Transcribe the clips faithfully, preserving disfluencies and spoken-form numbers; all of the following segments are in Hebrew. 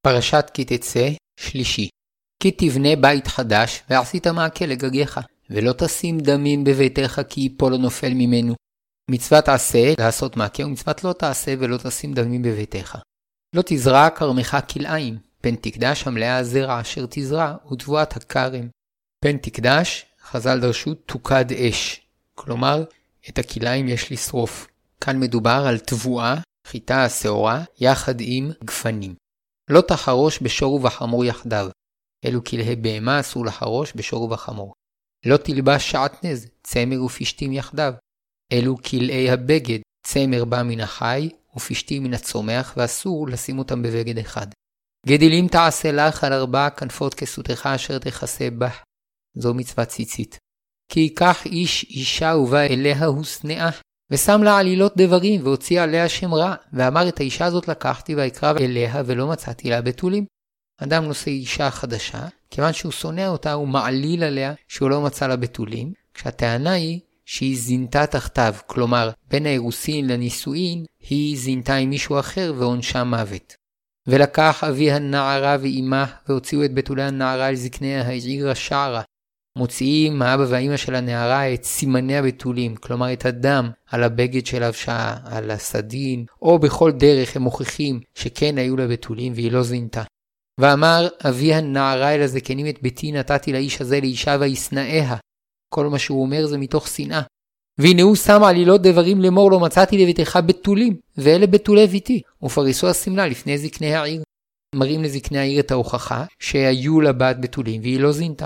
פרשת כי תצא, שלישי. כי תבנה בית חדש, ועשית מעקה לגגיך, ולא תשים דמים בביתך כי ייפול או נופל ממנו. מצוות עשה לעשות מעקה, ומצוות לא תעשה ולא תשים דמים בביתך. לא תזרע כרמך כלאיים, פן תקדש המלאה הזרע אשר תזרע, ותבואת הכרם. פן תקדש, חז"ל דרשו, תוקד אש. כלומר, את הכלאיים יש לשרוף. כאן מדובר על תבואה, חיטה השעורה, יחד עם גפנים. לא תחרוש בשור ובחמור יחדיו. אלו כלהי בהמה אסור לחרוש בשור ובחמור. לא תלבש שעטנז, צמר ופשתים יחדיו. אלו כלהי הבגד, צמר בא מן החי ופשתים מן הצומח, ואסור לשים אותם בבגד אחד. גדילים תעשה לך על ארבע כנפות כסותך אשר תכסה בה. זו מצוות ציצית. כי ייקח איש אישה ובא אליה הוסנאה, ושם לה עלילות דברים והוציא עליה שם רע, ואמר את האישה הזאת לקחתי ויקרב אליה ולא מצאתי לה בתולים. אדם נושא אישה חדשה, כיוון שהוא שונא אותה הוא מעליל עליה שהוא לא מצא לה בתולים, כשהטענה היא שהיא זינתה תחתיו, כלומר בין האירוסין לנישואין היא זינתה עם מישהו אחר ועונשה מוות. ולקח אבי הנערה ואימה והוציאו את בתולי הנערה אל זקני העיר השערה. מוציאים האבא והאמא של הנערה את סימני הבתולים, כלומר את הדם על הבגד של הבשעה, על הסדין, או בכל דרך הם מוכיחים שכן היו לה בתולים והיא לא זינתה. ואמר אבי הנערה אל הזקנים את ביתי נתתי לאיש הזה לאישה וישנאיה. כל מה שהוא אומר זה מתוך שנאה. והנה הוא שם עלילות דברים לאמור לא מצאתי לביתך בתולים, ואלה בתולי ביתי, ופריסו הסמלה לפני זקני העיר. מראים לזקני העיר את ההוכחה שהיו לה בת בתולים והיא לא זינתה.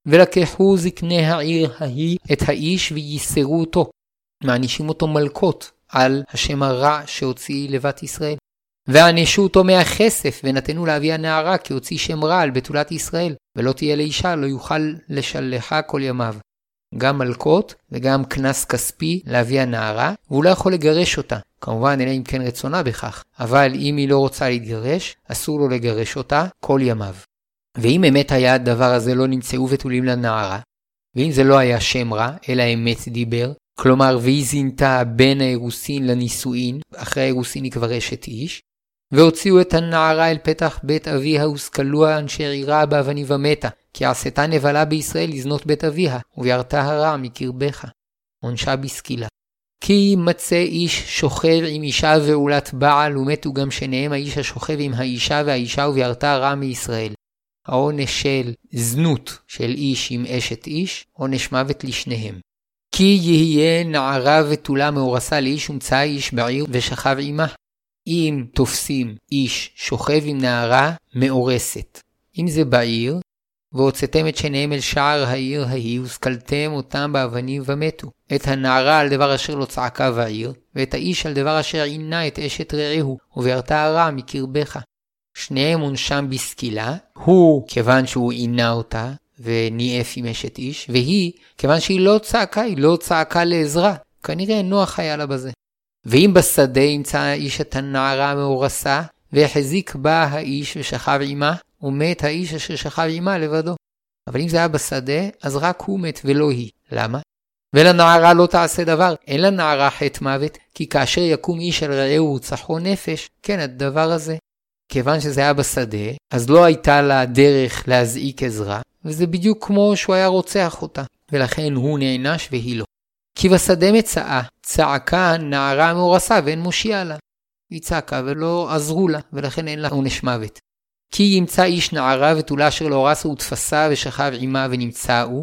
ולקחו זקני העיר ההיא את האיש וייסרו אותו. מענישים אותו מלכות על השם הרע שהוציא לבת ישראל. וענשו אותו מהכסף ונתנו לאבי הנערה כי הוציא שם רע על בתולת ישראל. ולא תהיה לאישה, לא יוכל לשלחה כל ימיו. גם מלכות וגם כנס כספי לאבי הנערה, והוא לא יכול לגרש אותה. כמובן אלא אם כן רצונה בכך. אבל אם היא לא רוצה להתגרש, אסור לו לגרש אותה כל ימיו. ואם אמת היה הדבר הזה לא נמצאו בתולים לנערה, ואם זה לא היה שם רע, אלא אמת דיבר, כלומר והיא זינתה בין האירוסין לנישואין, אחרי האירוסין היא כבר אשת איש, והוציאו את הנערה אל פתח בית אביה וסקלוה אנשי עירה באבנים ומתה, כי עשתה נבלה בישראל לזנות בית אביה, ובירתה הרע מקרבך. עונשה בסקילה. כי מצא איש שוכב עם אישה ועולת בעל, ומתו גם שניהם האיש השוכב עם האישה והאישה ובירתה הרע מישראל. העונש של זנות של איש עם אשת איש, עונש מוות לשניהם. כי יהיה נערה ותולה מאורסה לאיש ומצא איש בעיר ושכב עמה. אם תופסים איש שוכב עם נערה מאורסת, אם זה בעיר, והוצאתם את שניהם אל שער העיר ההיא, וסקלתם אותם באבנים ומתו. את הנערה על דבר אשר לא צעקה בעיר, ואת האיש על דבר אשר עינה את אשת רעהו, ובירתה הרע מקרבך. שניהם עונשם בסקילה, הוא כיוון שהוא עינה אותה וניאף עם אשת איש, והיא כיוון שהיא לא צעקה, היא לא צעקה לעזרה, כנראה נוח היה לה בזה. ואם בשדה ימצא האיש את הנערה מאורסה, והחזיק בה האיש ושכב עמה, ומת האיש אשר שכב עמה לבדו. אבל אם זה היה בשדה, אז רק הוא מת ולא היא. למה? ולנערה לא תעשה דבר, אין לנערה חטא מוות, כי כאשר יקום איש על רעהו וצחו נפש, כן הדבר הזה. כיוון שזה היה בשדה, אז לא הייתה לה דרך להזעיק עזרה, וזה בדיוק כמו שהוא היה רוצח אותה, ולכן הוא נענש והיא לא. כי בשדה מצאה, צעקה נערה מאורסה ואין מושיע לה. היא צעקה ולא עזרו לה, ולכן אין לה עונש מוות. כי ימצא איש נערה ותולה אשר לא אורסה ותפסה ושכב עמה ונמצאו,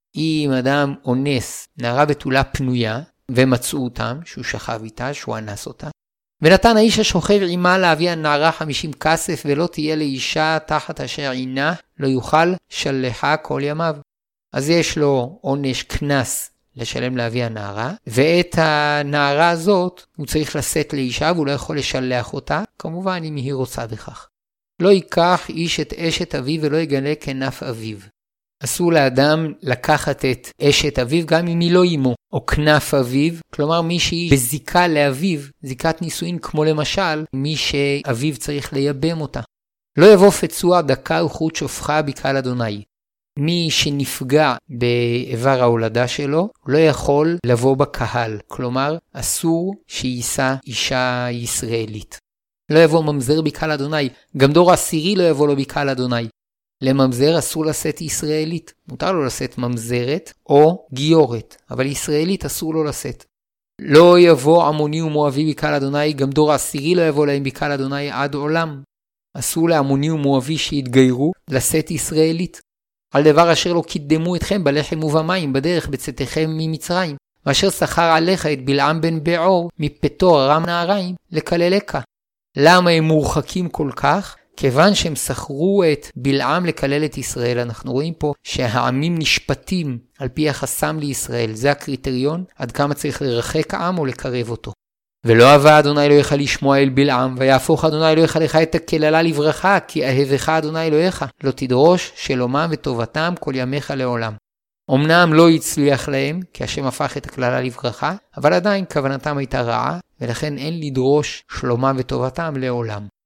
אם אדם אונס נערה בתולה פנויה, ומצאו אותם, שהוא שכב איתה, שהוא אנס אותה, ונתן האיש השוכב עמה להביא הנערה חמישים כסף, ולא תהיה לאישה תחת אשר עינה, לא יוכל שלחה כל ימיו. אז יש לו עונש כנס לשלם להביא הנערה, ואת הנערה הזאת הוא צריך לשאת לאישה, והוא לא יכול לשלח אותה, כמובן אם היא רוצה בכך. לא ייקח איש את אשת אביו ולא יגלה כנף אביו. אסור לאדם לקחת את אשת אביו גם אם היא לא אמו, או כנף אביו, כלומר מי שהיא בזיקה לאביו, זיקת נישואין כמו למשל, מי שאביו צריך לייבם אותה. לא יבוא פצוע דקה וחוט שופחה בקהל אדוני. מי שנפגע באיבר ההולדה שלו לא יכול לבוא בקהל, כלומר אסור שיישא אישה ישראלית. לא יבוא ממזר בקהל אדוני, גם דור עשירי לא יבוא לו בקהל אדוני. לממזר אסור לשאת ישראלית, מותר לו לשאת ממזרת או גיורת, אבל ישראלית אסור לו לשאת. לא יבוא עמוני ומואבי בקהל אדוני, גם דור עשירי לא יבוא להם בקהל אדוני עד עולם. אסור לעמוני ומואבי שהתגיירו לשאת ישראלית. על דבר אשר לא קידמו אתכם בלחם ובמים בדרך בצאתכם ממצרים, ואשר שכר עליך את בלעם בן בעור מפתו ארם נהריים לקללך. למה הם מורחקים כל כך? כיוון שהם שכרו את בלעם לקלל את ישראל. אנחנו רואים פה שהעמים נשפטים על פי יחסם לישראל. זה הקריטריון עד כמה צריך לרחק העם או לקרב אותו. ולא אהבה אדוני אלוהיך לשמוע אל בלעם, ויהפוך אדוני אלוהיך לך את הקללה לברכה, כי אהבך אדוני אלוהיך, לא תדרוש שלומם וטובתם כל ימיך לעולם. אמנם לא הצליח להם, כי השם הפך את הקללה לברכה, אבל עדיין כוונתם הייתה רעה, ולכן אין לדרוש שלומם וטובתם לעולם.